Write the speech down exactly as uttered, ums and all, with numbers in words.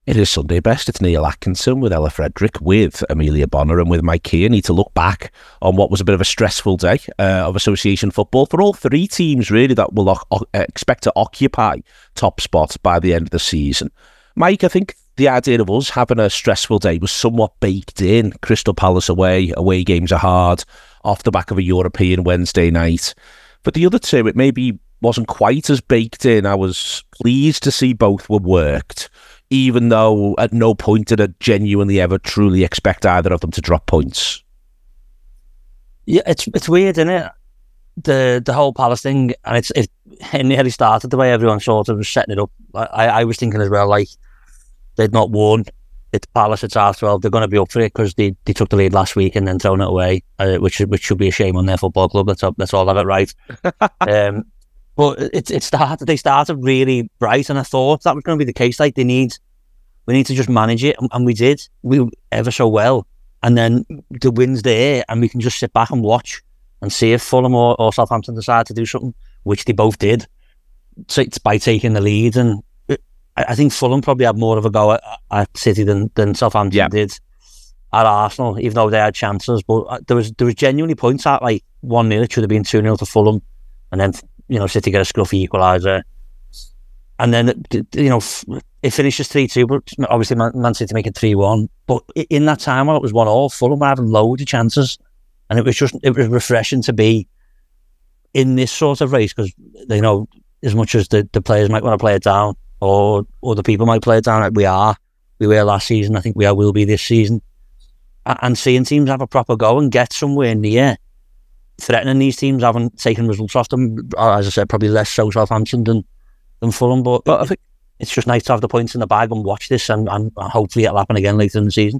It is Sunday best. It's Neil Atkinson with Ella Frederick, with Amelia Bonner and with Mike Kearney to look back on what was a bit of a stressful day uh, of association football for all three teams, really, that will o- expect to occupy top spots by the end of the season. Mike, I think the idea of us having a stressful day was somewhat baked in. Crystal Palace away, away games are hard, off the back of a European Wednesday night. But the other two, it maybe wasn't quite as baked in. I was pleased to see both were worked, even though at no point did I genuinely ever truly expect either of them to drop points. Yeah, it's it's weird, isn't it? The the whole Palace thing, and it's it, it nearly started the way everyone sort of was setting it up. I, I was thinking as well, like, they'd not won. It's Palace, it's half twelve. They're going to be up for it because they, they took the lead last week and then thrown it away, uh, which which should be a shame on their football club. Let's let's all have it right. um, but it it started. They started really bright, and I thought that was going to be the case. Like, they need, we need to just manage it, and, and we did. We ever so well, and then the win's there, and we can just sit back and watch and see if Fulham or, or Southampton decide to do something, which they both did. So it's by taking the lead, and I think Fulham probably had more of a go at, at City than, than Southampton yeah. did at Arsenal, even though they had chances. But there was there was genuinely points at, like, one nil. It should have been two nil to Fulham, and then, you know, City get a scruffy equaliser, and then, you know, it finishes three two. But obviously Man, Man City make it three one. But in that time, while it was one all, Fulham were having loads of chances, and it was just it was refreshing to be in this sort of race, because, you know, as much as the, the players might want to play it down, or other people might play it down, like we are, we were last season, I think we are, will be this season, and seeing teams have a proper go and get somewhere near threatening these teams, haven't taken results off them, as I said, probably less so Southampton than, than Fulham, but, but I think it's just nice to have the points in the bag and watch this, and, and hopefully it'll happen again later in the season.